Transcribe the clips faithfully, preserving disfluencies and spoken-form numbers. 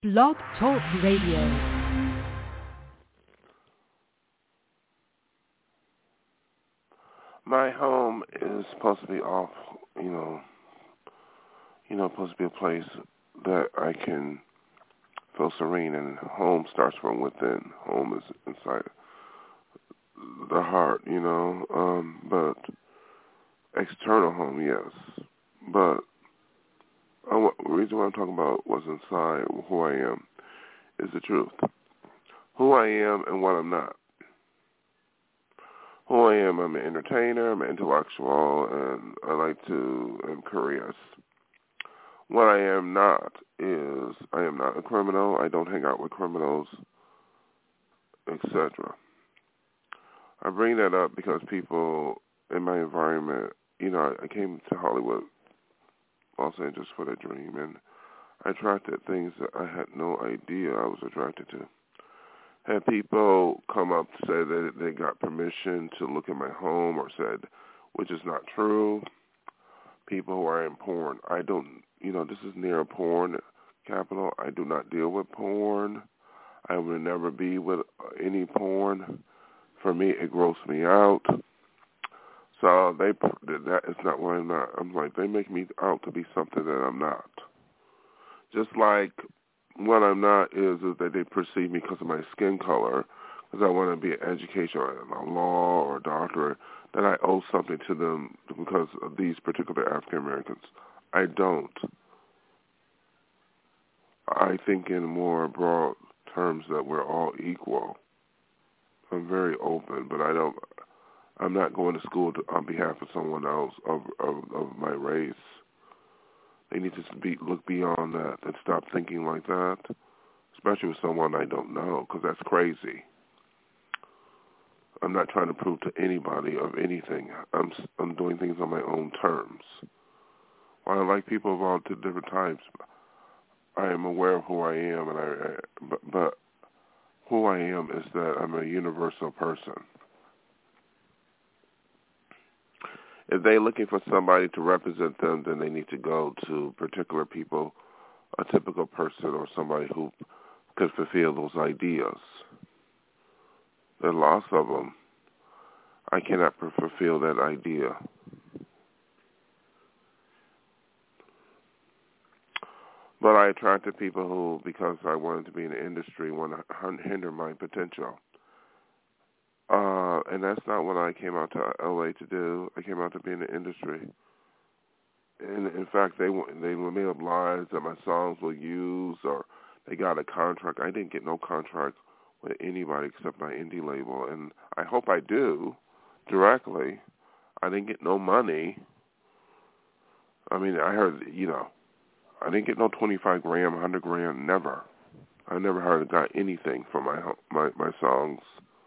Blog Talk Radio. My home is supposed to be off, you know, you know, supposed to be a place that I can feel serene, and home starts from within. Home is inside the heart, you know, um, but external home, yes. But I, the reason why I'm talking about what's inside, who I am, is the truth. Who I am and what I'm not. Who I am, I'm an entertainer, I'm an intellectual, and I like to, I'm curious. What I am not is, I am not a criminal, I don't hang out with criminals, et cetera. I bring that up because people in my environment, you know, I came to Hollywood, Los Angeles for the dream, and I attracted things that I had no idea I was attracted to. Had people come up to say that they got permission to look at my home or said, which is not true. People who are in porn, I don't, you know, this is near a porn capital. I do not deal with porn. I would never be with any porn. For me, it grosses me out. So they, that is not what I'm not. I'm like, they make me out to be something that I'm not. Just like what I'm not is, is that they perceive me because of my skin color, because I want to be an education or a law or a doctor, that I owe something to them because of these particular African Americans. I don't. I think in more broad terms that we're all equal. I'm very open, but I don't. I'm not going to school to, on behalf of someone else of, of of my race. They need to be, look beyond that and stop thinking like that, especially with someone I don't know, because that's crazy. I'm not trying to prove to anybody of anything. I'm I'm doing things on my own terms. While I like people of all different types, I am aware of who I am, and I, I but, but who I am is that I'm a universal person. If they're looking for somebody to represent them, then they need to go to particular people, a typical person or somebody who could fulfill those ideas. There are lots of them. I cannot fulfill that idea. But I attracted people who, because I wanted to be in the industry, want to hinder my potential. Uh, and that's not what I came out to L A to do. I came out to be in the industry. And in fact, they they made up lies that my songs were used or they got a contract. I didn't get no contract with anybody except my indie label. And I hope I do directly. I didn't get no money. I mean, I heard, you know, I didn't get no twenty-five grand, one hundred grand, never. I never heard I got anything for my my, my songs.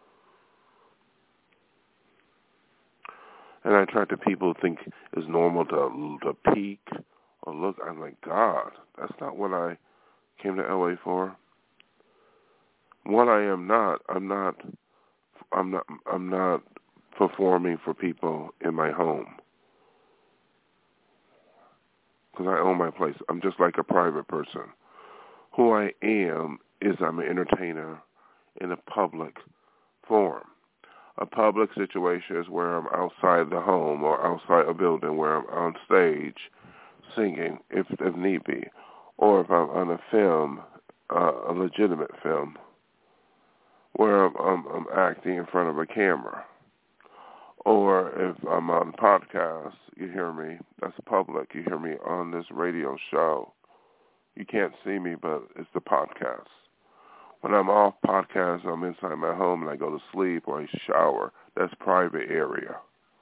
And I try to people who think it's normal to to peek or look. I'm like, God, that's not what I came to L A for. What I am not, I'm not, I'm not, I'm not performing for people in my home because I own my place. I'm just like a private person. Who I am is I'm an entertainer in a public forum. A public situation is where I'm outside the home or outside a building where I'm on stage singing, if, if need be, or if I'm on a film, uh, a legitimate film, where I'm, I'm, I'm acting in front of a camera. Or if I'm on podcast, you hear me, that's public. You hear me on this radio show. You can't see me, but it's the podcast. When I'm off podcast, I'm inside my home and I go to sleep or I shower. That's private area.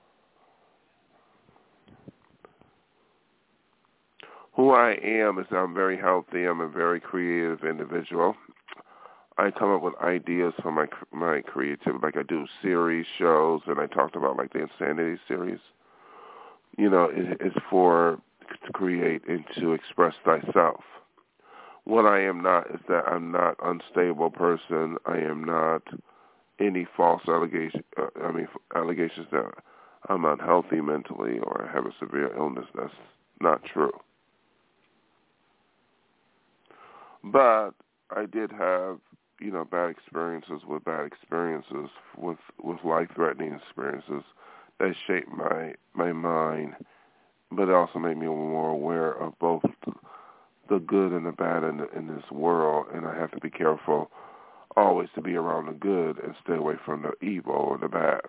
Who I am is that I'm very healthy. I'm a very creative individual. I come up with ideas for my my creativity. Like I do series, shows, and I talked about like the Insanity series. You know, it, it's for to create and to express thyself. What I am not is that I'm not an unstable person. I am not any false allegation. Uh, I mean, allegations that I'm unhealthy mentally or I have a severe illness. That's not true. But I did have, you know, bad experiences with bad experiences, with, with life-threatening experiences that shaped my, my mind, but it also made me more aware of both the good and the bad in, the, in this world, and I have to be careful always to be around the good and stay away from the evil or the bad.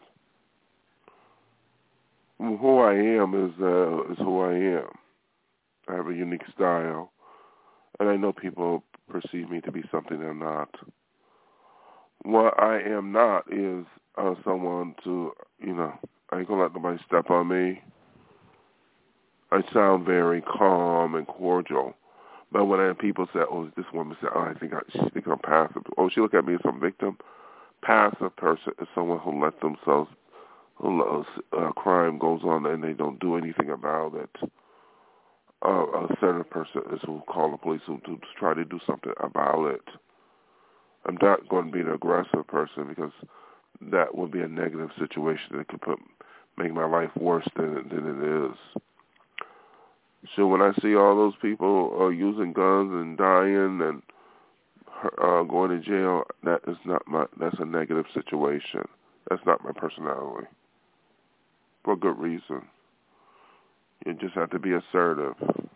Who I am is uh, is who I am. I have a unique style, and I know people perceive me to be something I'm not. What I am not is uh, someone to, you know, I ain't gonna let nobody step on me. I sound very calm and cordial, but when I, people say, "Oh, this woman said, oh, I think I, she thinks I'm passive," oh, she look at me as some victim. Passive person is someone who let themselves, who uh, crime goes on and they don't do anything about it. Uh, a assertive person is who call the police who to try to do something about it. I'm not going to be an aggressive person because that would be a negative situation that could put make my life worse than than it is. So when I see all those people uh, using guns and dying and uh, going to jail, that is not my. That's a negative situation. That's not my personality. For good reason. You just have to be assertive.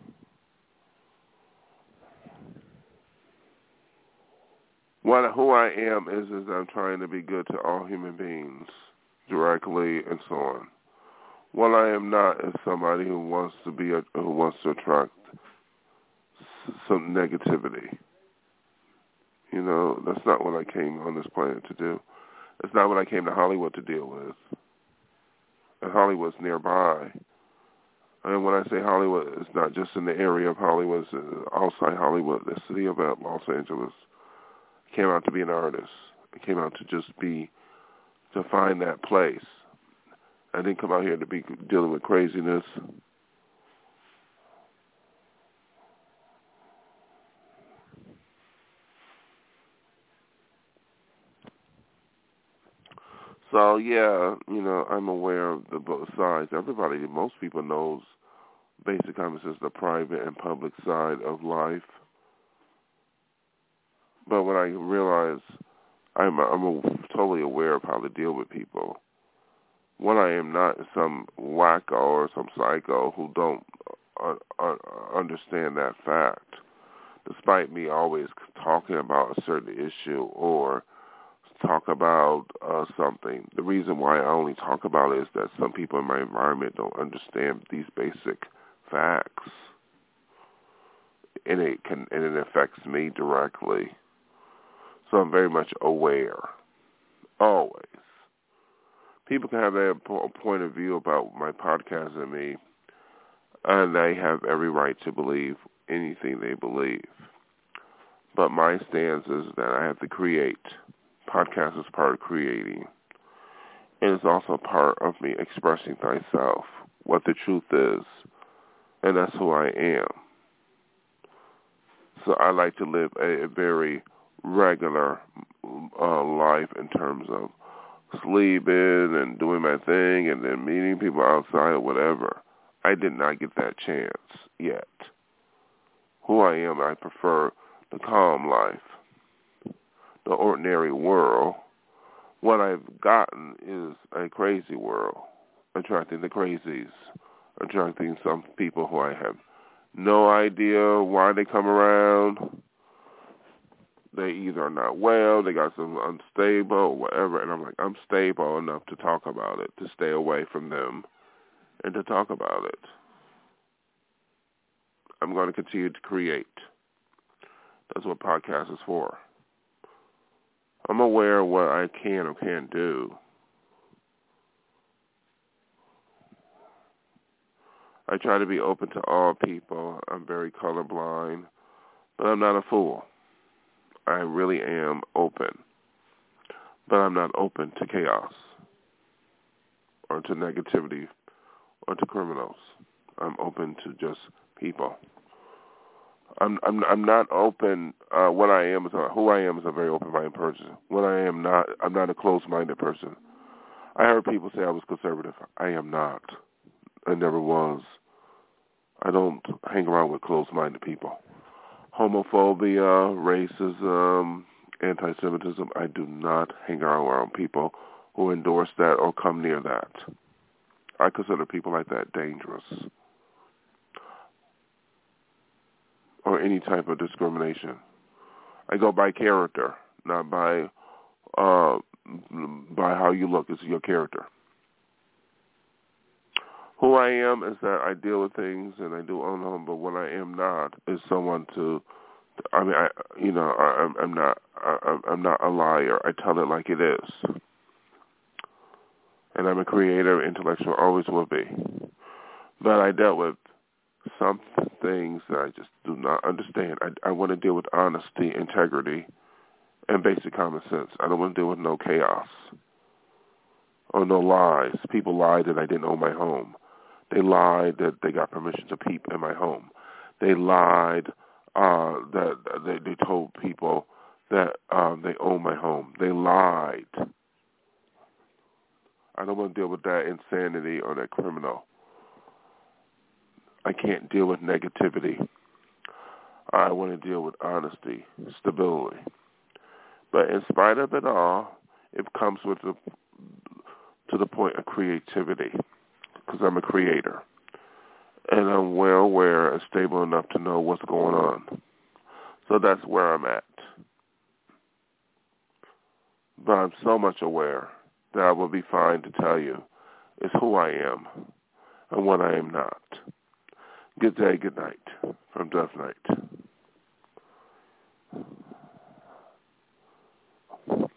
What who I am is is I'm trying to be good to all human beings, directly and so on. What I am not is somebody who wants to be a, who wants to attract some negativity. You know, that's not what I came on this planet to do. That's not what I came to Hollywood to deal with. And Hollywood's nearby. And when I say Hollywood, it's not just in the area of Hollywood, it's outside Hollywood, the city of Los Angeles. I came out to be an artist. I came out to just be, to find that place. I didn't come out here to be dealing with craziness. So, yeah, you know, I'm aware of the both sides. Everybody, most people knows basic common sense, the private and public side of life. But when I realize I'm, I'm totally aware of how to deal with people, what I am not is some wacko or some psycho who don't uh, uh, understand that fact, despite me always talking about a certain issue or talk about uh, something. The reason why I only talk about it is that some people in my environment don't understand these basic facts, and it can and it affects me directly. So I'm very much aware, always. People can have a point of view about my podcast and me, and they have every right to believe anything they believe. But my stance is that I have to create. Podcast is part of creating. And it's also part of me expressing thyself, what the truth is. And that's who I am. So I like to live a, a very regular uh, life in terms of sleeping and doing my thing and then meeting people outside or whatever. I did not get that chance yet. Who I am, I prefer the calm life, the ordinary world. What I've gotten is a crazy world, attracting the crazies, attracting some people who I have no idea why they come around. They either are not well, they got some unstable or whatever, and I'm like, I'm stable enough to talk about it, to stay away from them, and to talk about it. I'm going to continue to create. That's what podcast is for. I'm aware of what I can or can't do. I try to be open to all people. I'm very colorblind, but I'm not a fool. I really am open, but I'm not open to chaos or to negativity or to criminals. I'm open to just people. I'm I'm I'm not open. Uh, what I am is a, who I am is a very open-minded person. What I am not, I'm not a closed-minded person. I heard people say I was conservative. I am not. I never was. I don't hang around with closed-minded people. homophobia, racism, anti-Semitism. I do not hang out around people who endorse that or come near that. I consider people like that dangerous. Or any type of discrimination. I go by character, not by uh, by how you look. It's your character. Who I am is that I deal with things and I do own them, but what I am not is someone to. I mean, I you know, I, I'm, I'm not. I, I'm not a liar. I tell it like it is, and I'm a creative, intellectual, always will be. But I dealt with some things that I just do not understand. I, I want to deal with honesty, integrity, and basic common sense. I don't want to deal with no chaos or no lies. People lied that I didn't own my home. They lied that they got permission to peep in my home. They lied uh, that they, they told people that um, they own my home. They lied. I don't want to deal with that insanity or that criminal. I can't deal with negativity. I want to deal with honesty, stability. But in spite of it all, it comes with the, to the point of creativity, because I'm a creator. And I'm well aware and stable enough to know what's going on. So that's where I'm at. But I'm so much aware that I will be fine to tell you is who I am and what I am not. Good day, good night from Death Knight.